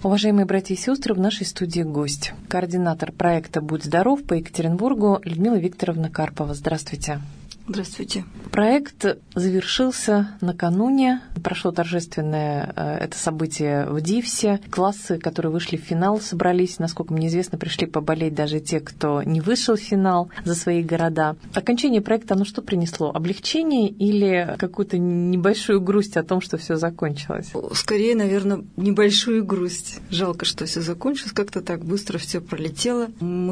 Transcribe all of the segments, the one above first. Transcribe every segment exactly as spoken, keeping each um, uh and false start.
Уважаемые братья и сестры, в нашей студии гость, координатор проекта «Будь здоров» по Екатеринбургу Людмила Викторовна Карпова. Здравствуйте. Здравствуйте. Проект завершился накануне. Прошло торжественное это событие в Дивсе. Классы, которые вышли в финал, собрались. Насколько мне известно, пришли поболеть даже те, кто не вышел в финал за свои города. Окончание проекта, оно что принесло? Облегчение или какую-то небольшую грусть о том, что все закончилось? Скорее, наверное, небольшую грусть. Жалко, что все закончилось. Как-то так быстро все пролетело.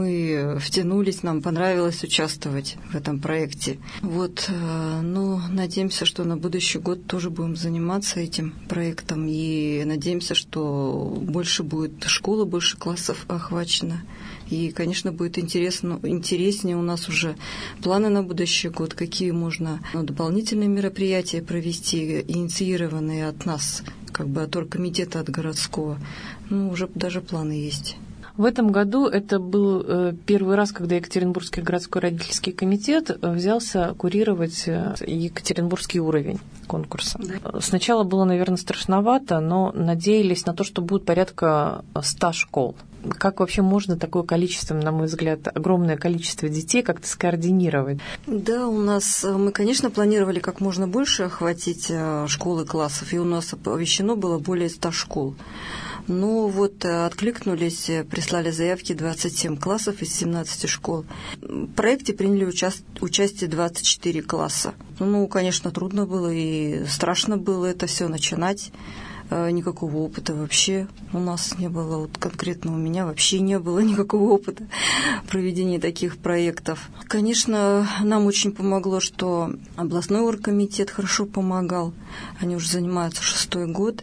Мы втянулись, нам понравилось участвовать в этом проекте. Вот, ну, надеемся, что на будущий год тоже будем заниматься этим проектом, и надеемся, что больше будет школа, больше классов охвачено. И, конечно, будет интересно, интереснее у нас уже планы на будущий год, какие можно ну, дополнительные мероприятия провести, инициированные от нас, как бы от оргкомитета, от городского. Ну, уже даже планы есть. В этом году это был первый раз, когда Екатеринбургский городской родительский комитет взялся курировать екатеринбургский уровень конкурса. Да. Сначала было, наверное, страшновато, но надеялись на то, что будет порядка ста школ. Как вообще можно такое количество, на мой взгляд, огромное количество детей как-то скоординировать? Да, у нас, мы, конечно, планировали как можно больше охватить школы, классов, и у нас оповещено было более ста школ. Ну вот откликнулись, прислали заявки двадцать семь классов из семнадцати школ. В проекте приняли уча- участие двадцать четыре класса. Ну, конечно, трудно было и страшно было это все начинать. Никакого опыта вообще у нас не было. Вот конкретно у меня вообще не было никакого опыта проведения таких проектов. Конечно, нам очень помогло, что областной оргкомитет хорошо помогал. Они уже занимаются шестой год.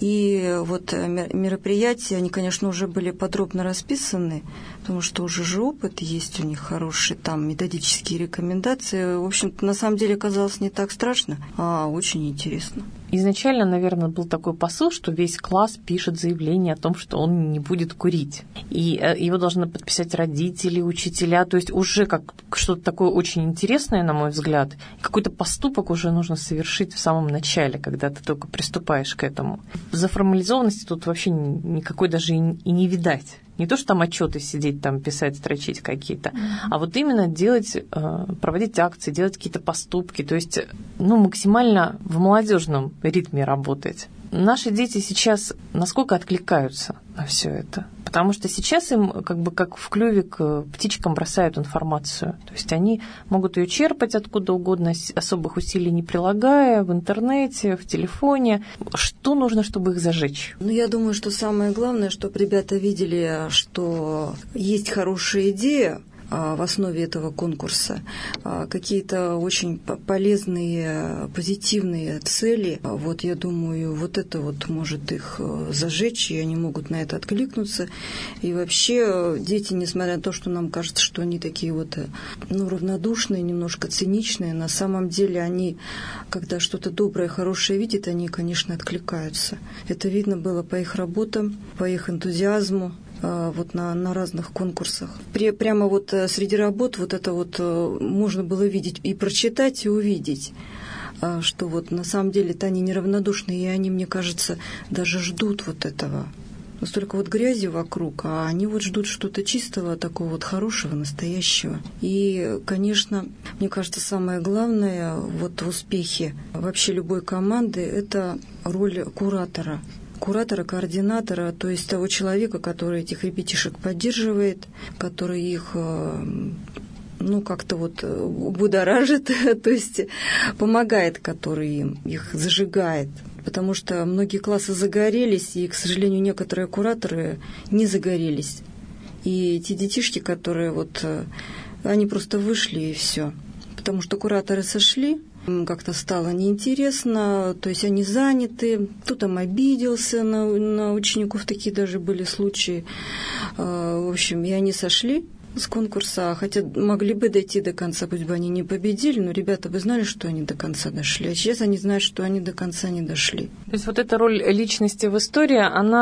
И вот мероприятия, они, конечно, уже были подробно расписаны, потому что уже же опыт есть у них хороший, там методические рекомендации. В общем-то, на самом деле оказалось не так страшно, а очень интересно. Изначально, наверное, был такой посыл, что весь класс пишет заявление о том, что он не будет курить. И его должны подписать родители, учителя. То есть уже как что-то такое очень интересное, на мой взгляд. Какой-то поступок уже нужно совершить в самом начале, когда ты только приступаешь к этому. За формализованности тут вообще никакой даже и не видать. Не то, что там отчеты сидеть, там писать, строчить какие-то, mm-hmm. а вот именно делать, проводить акции, делать какие-то поступки, то есть ну, максимально в молодежном ритме работать. Наши дети сейчас насколько откликаются на все это? Потому что сейчас им как бы как в клюве к птичкам бросают информацию. То есть они могут ее черпать откуда угодно, особых усилий не прилагая, в интернете, в телефоне. Что нужно, чтобы их зажечь? Ну, я думаю, что самое главное, чтобы ребята видели, что есть хорошая идея в основе этого конкурса, какие-то очень полезные, позитивные цели. Вот я думаю, вот это вот может их зажечь, и они могут на это откликнуться. И вообще дети, несмотря на то, что нам кажется, что они такие вот ну, равнодушные, немножко циничные, на самом деле они, когда что-то доброе, хорошее видят, они, конечно, откликаются. Это видно было по их работам, по их энтузиазму. Вот на, на разных конкурсах. При, прямо вот среди работ вот это вот можно было видеть и прочитать, и увидеть, что вот на самом деле-то они неравнодушны, и они, мне кажется, даже ждут вот этого. Столько вот грязи вокруг, а они вот ждут что-то чистого, такого вот хорошего, настоящего. И, конечно, мне кажется, самое главное вот в успехе вообще любой команды – это роль куратора. Куратора, координатора, то есть того человека, который этих ребятишек поддерживает, который их, ну, как-то вот будоражит, то есть помогает, который им их зажигает. Потому что многие классы загорелись, и, к сожалению, некоторые кураторы не загорелись. И эти детишки, которые вот, они просто вышли, и все. Потому что кураторы сошли, как-то стало неинтересно, то есть они заняты, кто-то обиделся на, на учеников, такие даже были случаи. В общем, и они сошли с конкурса, хотя могли бы дойти до конца, пусть бы они не победили, но ребята бы знали, что они до конца дошли, а сейчас они знают, что они до конца не дошли. То есть вот эта роль личности в истории,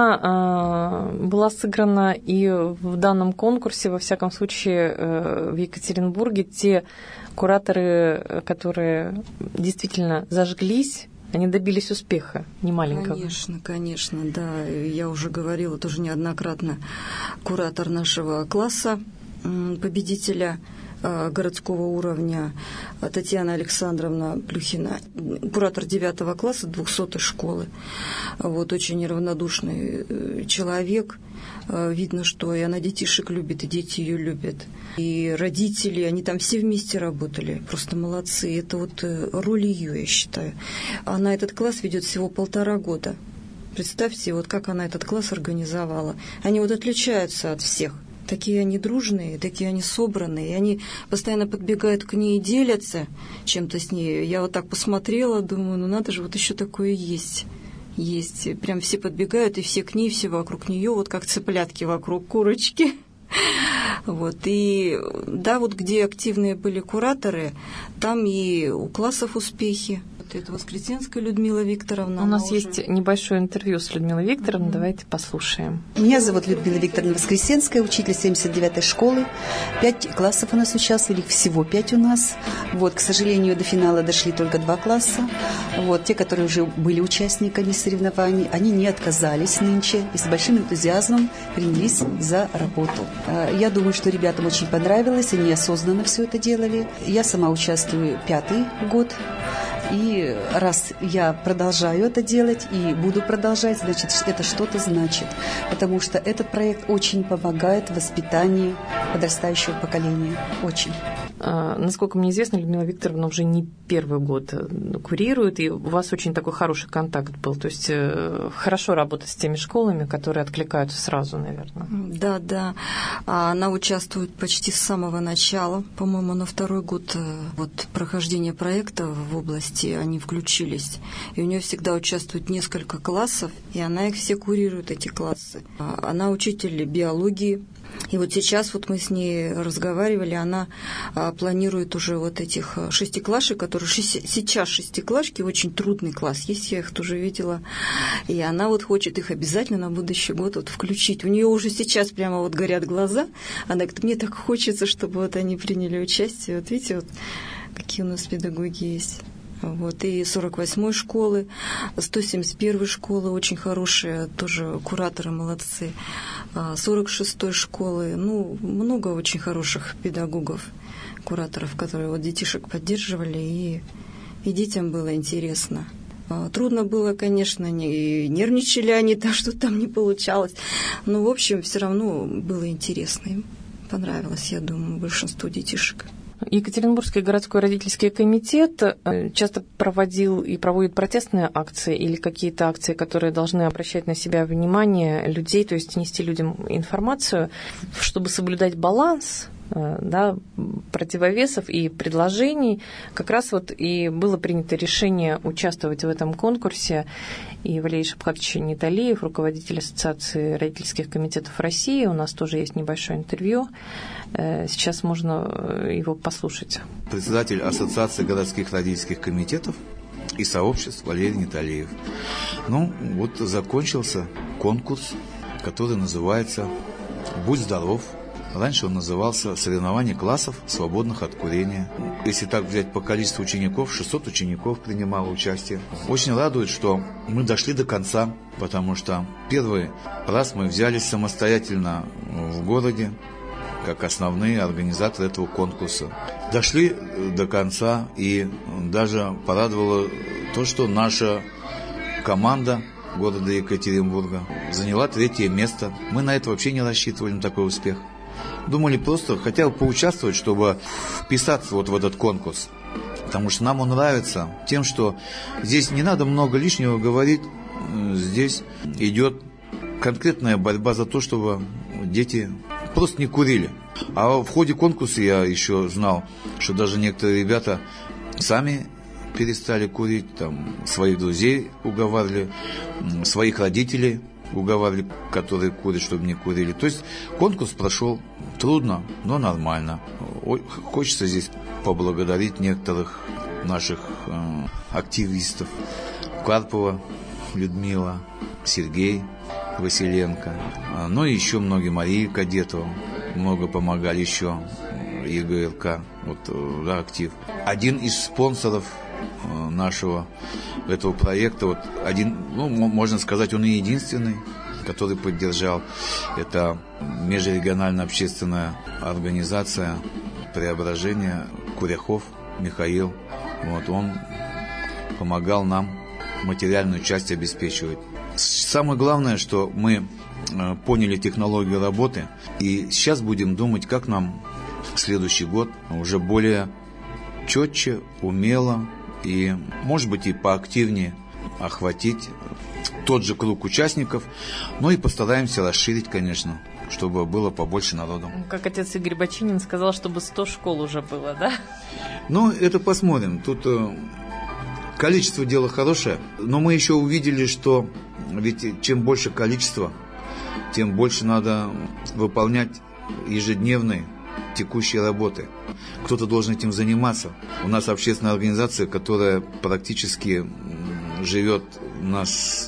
она э, была сыграна и в данном конкурсе, во всяком случае, э, в Екатеринбурге. Те кураторы, которые действительно зажглись, Они добились успеха немаленького. Конечно, конечно, да. Я уже говорила тоже неоднократно. Куратор нашего класса, победителя городского уровня Татьяна Александровна Плюхина, куратор девятого класса двухсотой школы. Вот, очень неравнодушный человек. Видно, что и она детишек любит, и дети ее любят. И родители, они там все вместе работали. Просто молодцы. Это вот роль ее, я считаю. Она этот класс ведет всего полтора года. Представьте, вот как она этот класс организовала. Они вот отличаются от всех. Такие они дружные, такие они собранные, и они постоянно подбегают к ней и делятся чем-то с ней. Я вот так посмотрела, думаю, ну надо же, вот еще такое есть. Есть. Прям все подбегают, и все к ней, все вокруг нее, вот как цыплятки вокруг курочки. Вот. И да, вот где активные были кураторы, там и у классов успехи. Это Воскресенская Людмила Викторовна. У нас уже... есть небольшое интервью с Людмилой Викторовной. Mm-hmm. Давайте послушаем. Меня зовут Людмила Викторовна Воскресенская, учитель семьдесят девятой школы. Пять классов у нас участвовали, всего пять у нас. Вот, к сожалению, до финала дошли только два класса. Вот, те, которые уже были участниками соревнований, они не отказались нынче и с большим энтузиазмом принялись за работу. Я думаю, что ребятам очень понравилось, они осознанно все это делали. Я сама участвую пятый год. И раз я продолжаю это делать и буду продолжать, значит, это что-то значит. Потому что этот проект очень помогает в воспитании подрастающего поколения. Очень. А, насколько мне известно, Людмила Викторовна уже не первый год курирует, и у вас очень такой хороший контакт был. То есть хорошо работать с теми школами, которые откликаются сразу, наверное. Да, да. Она участвует почти с самого начала. По-моему, на второй год вот, прохождения проекта в области они включились. И у нее всегда участвует несколько классов, и она их все курирует, эти классы. Она учитель биологии. И вот сейчас вот мы с ней разговаривали, она а, планирует уже вот этих шестиклашек, которые шести, сейчас шестиклашки, очень трудный класс есть, я их тоже видела, и она вот хочет их обязательно на будущий год вот включить. У нее уже сейчас прямо вот горят глаза, она говорит, мне так хочется, чтобы вот они приняли участие. Вот видите, вот какие у нас педагоги есть. Вот, и сорок восьмой школы, сто семьдесят первой школы, очень хорошие, тоже кураторы молодцы, сорок шестой школы, ну, много очень хороших педагогов, кураторов, которые вот детишек поддерживали, и, и детям было интересно. Трудно было, конечно, и нервничали они, так что там не получалось, но, в общем, все равно было интересно, им понравилось, я думаю, большинству детишек. Екатеринбургский городской родительский комитет часто проводил и проводит протестные акции или какие-то акции, которые должны обращать на себя внимание людей, то есть нести людям информацию, чтобы соблюдать баланс, да, противовесов и предложений. Как раз вот и было принято решение участвовать в этом конкурсе. И Валерий Шапхатович Ниталиев, руководитель Ассоциации родительских комитетов России, у нас тоже есть небольшое интервью. Сейчас можно его послушать. Председатель Ассоциации городских родительских комитетов и сообществ Валерий Ниталиев. Ну, вот закончился конкурс, который называется «Будь здоров». Раньше он назывался «Соревнования классов, свободных от курения». Если так взять по количеству учеников, шестьсот учеников принимало участие. Очень радует, что мы дошли до конца, потому что первый раз мы взялись самостоятельно в городе, как основные организаторы этого конкурса. Дошли до конца, и даже порадовало то, что наша команда города Екатеринбурга заняла третье место. Мы на это вообще не рассчитывали, на такой успех. Думали просто хотя бы поучаствовать, чтобы вписаться вот в этот конкурс. Потому что нам он нравится тем, что здесь не надо много лишнего говорить. Здесь идет конкретная борьба за то, чтобы дети просто не курили. А в ходе конкурса я еще знал, что даже некоторые ребята сами перестали курить, там, своих друзей уговаривали, своих родителей уговаривали, которые курят, чтобы не курили. То есть конкурс прошел трудно, но нормально. Хочется здесь поблагодарить некоторых наших э, активистов. Карпова Людмила, Сергей Василенко, ну и еще многие, Мария Кадетова, много помогали еще, ЕГРК, вот, да, актив. Один из спонсоров нашего этого проекта, вот один, ну, можно сказать, он и единственный, который поддержал. Это межрегиональная общественная организация «Преображение», Куряхов Михаил. Вот, он помогал нам материальную часть обеспечивать. Самое главное, что мы поняли технологию работы, и сейчас будем думать, как нам в следующий год уже более четче, умело и, может быть, и поактивнее охватить тот же круг участников, но и постараемся расширить, конечно, чтобы было побольше народу. Как отец Игорь Бочинин сказал, чтобы сто школ уже было, да? Ну, это посмотрим. Тут э, количество дела хорошее, но мы еще увидели, что ведь чем больше количество, тем больше надо выполнять ежедневные текущие работы. Кто-то должен этим заниматься. У нас общественная организация, которая практически живет на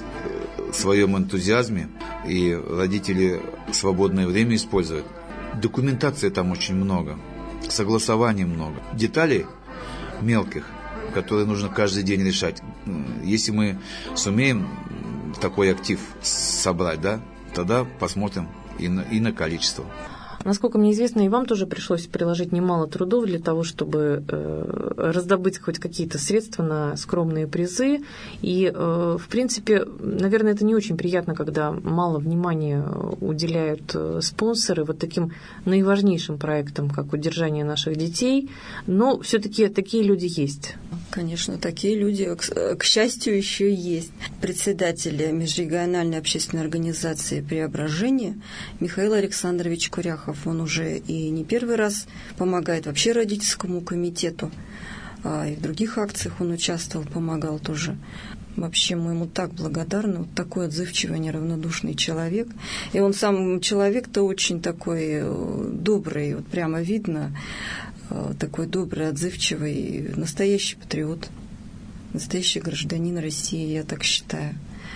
своем энтузиазме, и родители свободное время используют. Документации там очень много, согласований много, деталей мелких, которые нужно каждый день решать. Если мы сумеем такой актив собрать, да, тогда посмотрим и на, и на количество. Насколько мне известно, и вам тоже пришлось приложить немало трудов для того, чтобы э, раздобыть хоть какие-то средства на скромные призы. И, э, в принципе, наверное, это не очень приятно, когда мало внимания уделяют спонсоры вот таким наиважнейшим проектам, как удержание наших детей. Но все-таки такие люди есть. Конечно, такие люди, к, к счастью, еще есть. Председатель межрегиональной общественной организации «Преображение» Михаил Александрович Куряхов. Он уже и не первый раз помогает вообще родительскому комитету, а и в других акциях он участвовал, помогал тоже. Вообще мы ему так благодарны, вот такой отзывчивый, неравнодушный человек. И он сам человек-то очень такой добрый, вот прямо видно, такой добрый, отзывчивый, настоящий патриот, настоящий гражданин России, я так считаю.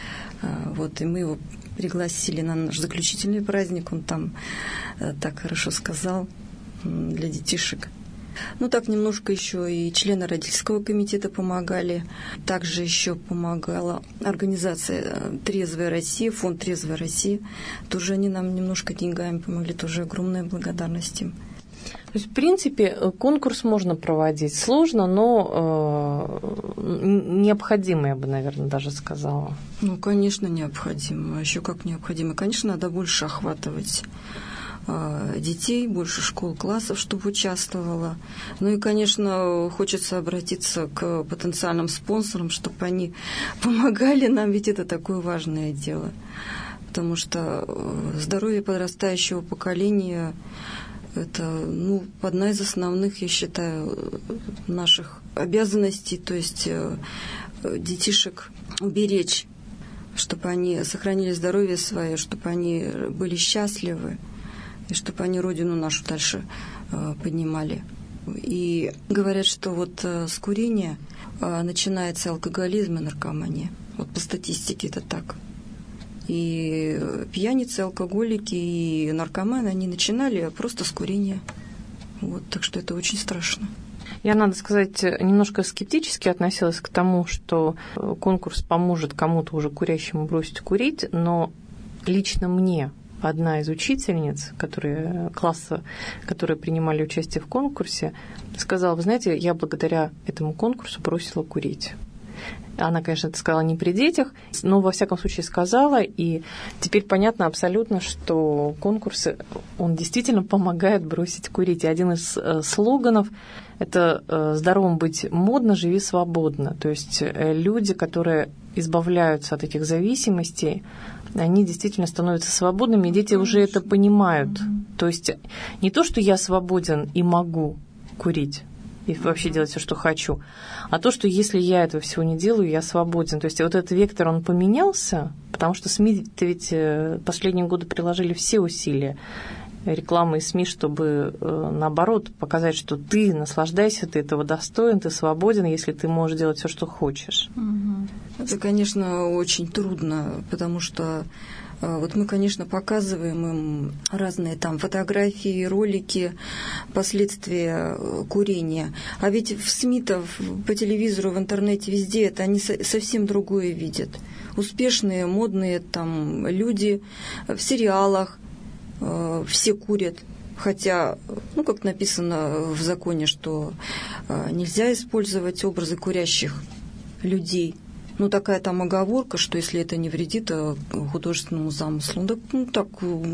Вот, и мы его пригласили на наш заключительный праздник, он там так хорошо сказал для детишек. Ну, так немножко еще и члены родительского комитета помогали. Также еще помогала организация «Трезвая Россия», фонд «Трезвая Россия». Тоже они нам немножко деньгами помогли, тоже огромная благодарность им. То есть, в принципе, конкурс можно проводить сложно, но э, необходимо, я бы, наверное, даже сказала. Ну, конечно, необходимо. А еще как необходимо. Конечно, надо больше охватывать э, детей, больше школ, классов, чтобы участвовало. Ну и, конечно, хочется обратиться к потенциальным спонсорам, чтобы они помогали нам, ведь это такое важное дело. Потому что здоровье подрастающего поколения – это, ну, одна из основных, я считаю, наших обязанностей, то есть детишек уберечь, чтобы они сохранили здоровье свое, чтобы они были счастливы, и чтобы они родину нашу дальше поднимали. И говорят, что вот с курения начинается алкоголизм и наркомания. Вот по статистике это так. И пьяницы, алкоголики и наркоманы, они начинали просто с курения. Вот, так что это очень страшно. Я, надо сказать, немножко скептически относилась к тому, что конкурс поможет кому-то уже курящему бросить курить, но лично мне одна из учительниц, которые, класса, которые принимали участие в конкурсе, сказала: вы знаете, я благодаря этому конкурсу бросила курить. Она, конечно, это сказала не при детях, но, во всяком случае, сказала. И теперь понятно абсолютно, что конкурс, он действительно помогает бросить курить. И один из слоганов – это «здоровым быть модно, живи свободно». То есть люди, которые избавляются от этих зависимостей, они действительно становятся свободными, и дети уже это понимают. То есть не то, что я свободен и могу курить, и вообще делать все, что хочу. А то, что если я этого всего не делаю, я свободен. То есть вот этот вектор, он поменялся, потому что СМИ-то ведь последние годы приложили все усилия, рекламы и СМИ, чтобы, наоборот, показать, что ты наслаждайся, ты этого достоин, ты свободен, если ты можешь делать все, что хочешь. Это, конечно, очень трудно, потому что Вот мы, конечно, показываем им разные там фотографии, ролики, последствия курения. А ведь в СМИ-то, по телевизору, в интернете, везде это они совсем другое видят. Успешные, модные там люди в сериалах э, все курят. Хотя, ну, как написано в законе, что э, нельзя использовать образы курящих людей. Ну, такая там оговорка, что если это не вредит художественному замыслу, ну, так, ну, так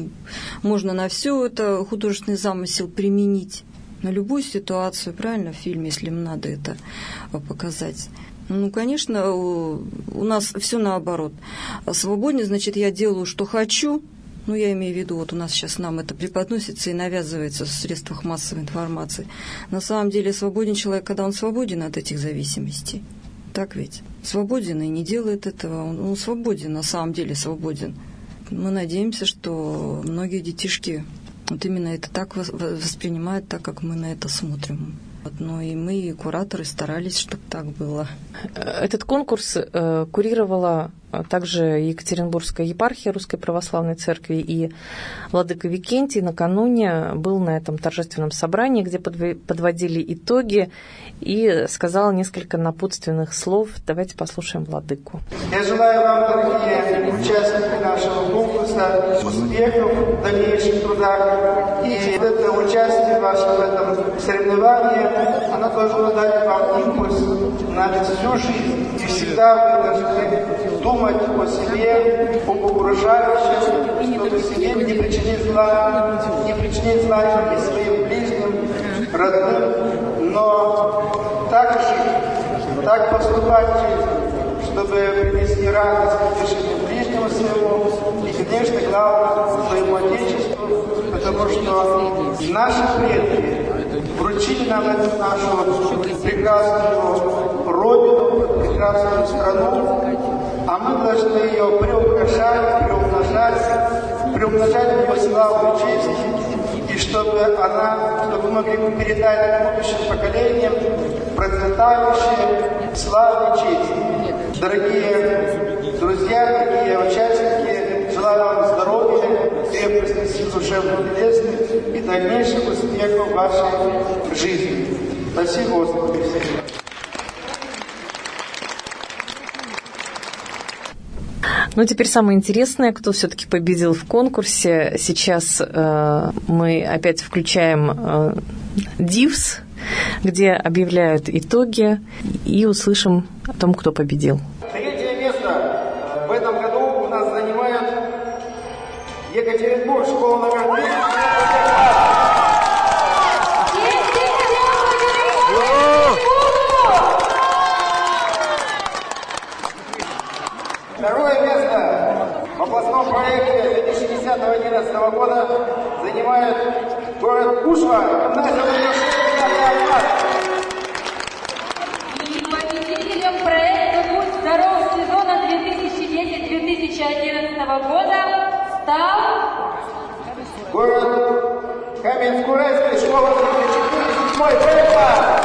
можно на все это художественный замысел применить, на любую ситуацию, правильно, в фильме, если им надо это показать. Ну, конечно, у нас все наоборот. Свободнее, значит, я делаю, что хочу. Ну, я имею в виду, вот у нас сейчас нам это преподносится и навязывается в средствах массовой информации. На самом деле свободен человек, когда он свободен от этих зависимостей. Так ведь? Свободен и не делает этого. Он, он свободен, на самом деле свободен. Мы надеемся, что многие детишки вот именно это так воспринимают, так как мы на это смотрим. Вот, ну и мы, и кураторы, старались, чтобы так было. Этот конкурс э, курировала также Екатеринбургская епархия Русской Православной Церкви, и владыка Викентий накануне был на этом торжественном собрании, где подводили итоги, и сказал несколько напутственных слов. Давайте послушаем владыку. Я желаю вам, дорогие участники нашего конкурса, успехов в дальнейших трудах. И это участие ваше в этом соревновании, оно должно дать вам импульс на всю жизнь. И всегда вы должны думать о себе, об окружающих, чтобы себе не причинить зла, не причинить зла и своим ближним, родным, но так жить, так поступать в жизни, чтобы принести радость и утешение ближнему своему и, конечно, главное, своему Отечеству, потому что наши предки вручили нам эту нашу прекрасную родину, прекрасную страну, а мы должны ее приукрашать, приумножать, приумножать ее славу и честь, и чтобы она, чтобы мы могли передать будущим поколениям процветающие славу и честь. Дорогие друзья, дорогие участники, желаю вам здоровья, крепкости сил душевных телесных и дальнейших успехов в вашей жизни. Спасибо, Господи. Ну, теперь самое интересное, кто все-таки победил в конкурсе. Сейчас э, мы опять включаем э, Дивс, где объявляют итоги, и услышим о том, кто победил. Третье место в этом году у нас занимает Екатеринбург, школа номер три. Второе место в областном проекте две тысячи десятого-одиннадцатого года занимает город Кушва, гимназия номер шесть. И победителем проекта «Будь здоров» сезона две тысячи десятого - две тысячи одиннадцатого года стал город Каменск-Уральский, школа номер четыре, седьмой проект.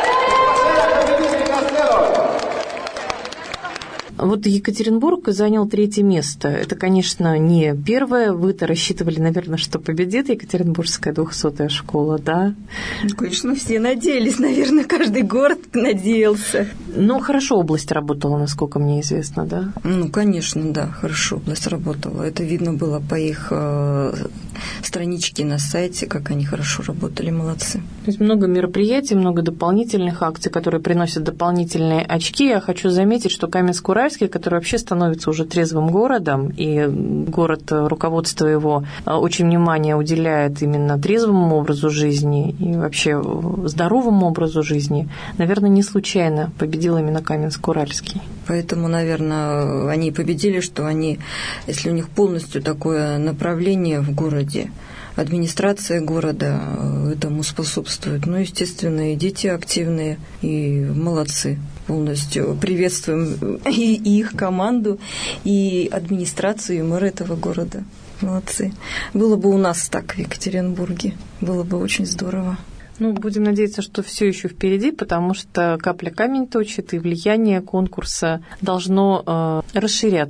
Вот Екатеринбург занял третье место. Это, конечно, не первое. Вы-то рассчитывали, наверное, что победит Екатеринбургская двухсотая школа, да? Ну, конечно, все надеялись, наверное, каждый город надеялся. Ну, хорошо область работала, насколько мне известно, да? Ну, конечно, да, хорошо область работала. Это видно было по их э, страничке на сайте, как они хорошо работали, молодцы. То есть много мероприятий, много дополнительных акций, которые приносят дополнительные очки. Я хочу заметить, что Каменск-Уральский, который вообще становится уже трезвым городом, и город, руководство его очень внимание уделяет именно трезвому образу жизни и вообще здоровому образу жизни, наверное, не случайно победил именно Каменск-Уральский. Поэтому, наверное, они победили, что они, если у них полностью такое направление в городе, администрация города этому способствует. Ну, естественно, и дети активные, и молодцы. Полностью приветствуем и их команду, и администрацию, и мэра этого города. Молодцы. Было бы у нас так в Екатеринбурге. Было бы очень здорово. Ну, будем надеяться, что все еще впереди, потому что капля камень точит, и влияние конкурса должно э, расширяться.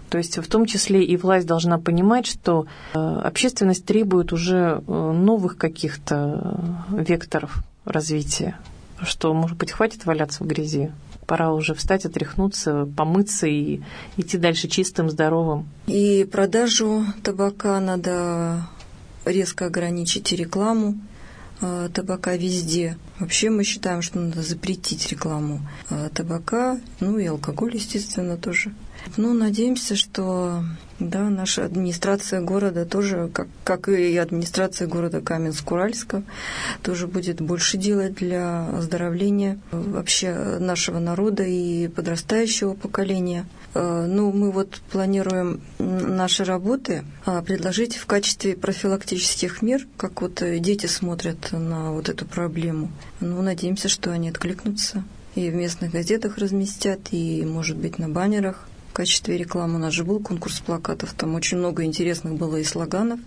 То есть в том числе и власть должна понимать, что общественность требует уже новых каких-то векторов развития, что, может быть, хватит валяться в грязи. Пора уже встать, отряхнуться, помыться и идти дальше чистым, здоровым. И продажу табака надо резко ограничить, и рекламу э, табака везде. Вообще мы считаем, что надо запретить рекламу э, табака, ну и алкоголь, естественно, тоже. Ну, надеемся, что да, наша администрация города тоже, как, как и администрация города Каменск-Уральска, тоже будет больше делать для оздоровления вообще нашего народа и подрастающего поколения. Ну, мы вот планируем наши работы предложить в качестве профилактических мер, как вот дети смотрят на вот эту проблему. Ну, надеемся, что они откликнутся и в местных газетах разместят, и, может быть, на баннерах. В качестве рекламы у нас же был конкурс плакатов, там очень много интересных было и слоганов,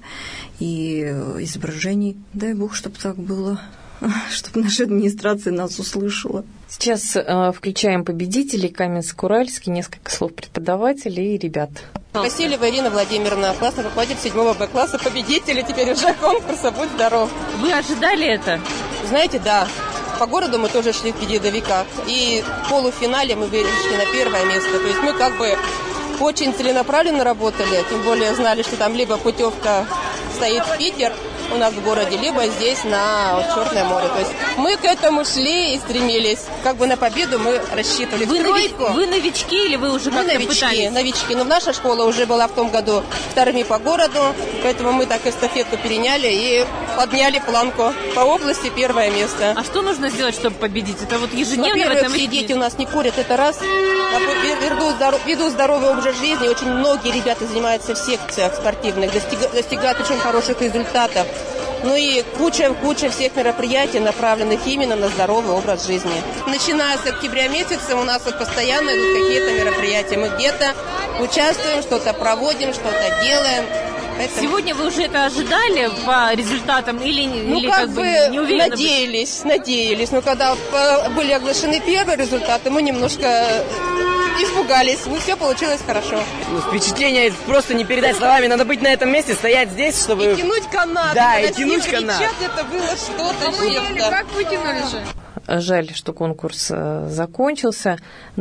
и изображений. Дай Бог, чтобы так было, чтобы наша администрация нас услышала. Сейчас э, включаем победителей Каменск-Уральский, несколько слов преподавателей и ребят. Васильева Ирина Владимировна, классный руководитель седьмого Б класса, победители теперь уже конкурса «Будь здоров». Вы ожидали это? Знаете, да. По городу мы тоже шли в передовиках. И в полуфинале мы вышли на первое место. То есть мы как бы очень целенаправленно работали. Тем более знали, что там либо путевка стоит в Питер у нас в городе, либо здесь на вот, Черное море. То есть мы к этому шли и стремились. Как бы на победу мы рассчитывали. Вы, нови... вы новички или вы уже как-то новички, пытались? новички. Но наша школа уже была в том году вторыми по городу, поэтому мы так эстафету переняли и подняли планку по области первое место. А что нужно сделать, чтобы победить? Это вот ежедневно Во-первых, в этом... все дети у нас не курят, это раз. Ведут, здоров... ведут здоровый образ жизни. Очень многие ребята занимаются в секциях спортивных, достиг... достигают очень хороших результатов. Ну и куча-куча всех мероприятий, направленных именно на здоровый образ жизни. Начиная с октября месяца у нас вот постоянно идут какие-то мероприятия. Мы где-то участвуем, что-то проводим, что-то делаем. Поэтому... Сегодня вы уже это ожидали по результатам или, ну, или как, как бы не уверены? Надеялись, надеялись. Но когда были оглашены первые результаты, мы немножко испугались. Ну, все получилось хорошо. Ну, впечатление просто не передать словами. Надо быть на этом месте, стоять здесь, чтобы... И тянуть канат. Да, и, и тянуть канат. Кричат, это было что-то. А мы еле как вытянули же. Жаль, что конкурс закончился,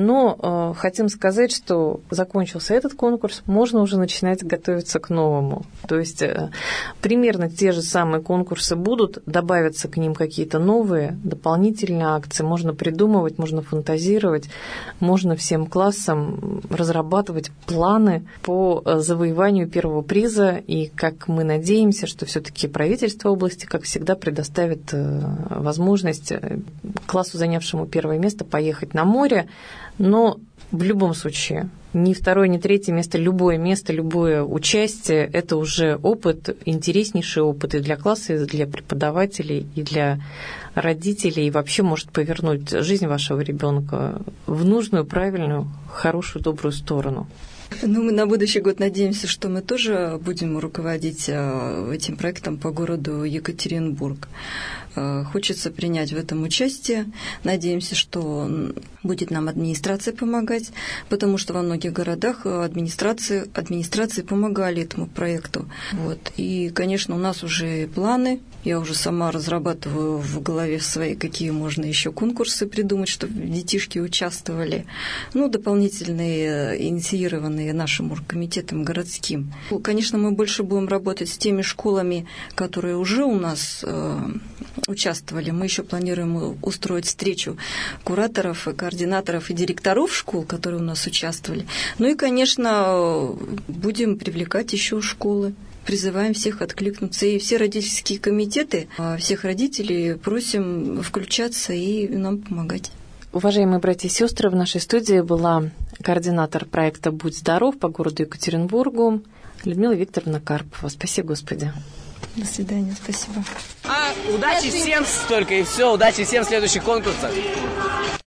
но э, хотим сказать, что закончился этот конкурс, можно уже начинать готовиться к новому. То есть э, примерно те же самые конкурсы будут, добавятся к ним какие-то новые, дополнительные акции, можно придумывать, можно фантазировать, можно всем классам разрабатывать планы по завоеванию первого приза, и, как мы надеемся, что все-таки правительство области, как всегда, предоставит э, возможность классу, занявшему первое место, поехать на море, но в любом случае ни второе, ни третье место, любое место, любое участие – это уже опыт, интереснейший опыт и для класса, и для преподавателей, и для родителей, и вообще может повернуть жизнь вашего ребенка в нужную, правильную, хорошую, добрую сторону. Ну, мы на будущий год надеемся, что мы тоже будем руководить этим проектом по городу Екатеринбург. Хочется принять в этом участие. Надеемся, что будет нам администрация помогать, потому что во многих городах администрации, администрации помогали этому проекту. Вот. И, конечно, у нас уже планы. Я уже сама разрабатываю в голове своей, какие можно еще конкурсы придумать, чтобы детишки участвовали. Ну, дополнительные, инициированные нашим оргкомитетом городским. Конечно, мы больше будем работать с теми школами, которые уже у нас э, участвовали. Мы еще планируем устроить встречу кураторов, координаторов и директоров школ, которые у нас участвовали. Ну и, конечно, будем привлекать еще школы. Призываем всех откликнуться. И все родительские комитеты, всех родителей просим включаться и нам помогать. Уважаемые братья и сестры, в нашей студии была координатор проекта «Будь здоров» по городу Екатеринбургу Людмила Викторовна Карпова. Спасибо, Господи. До свидания, спасибо. А, удачи всем только и все, удачи всем в следующих конкурсах.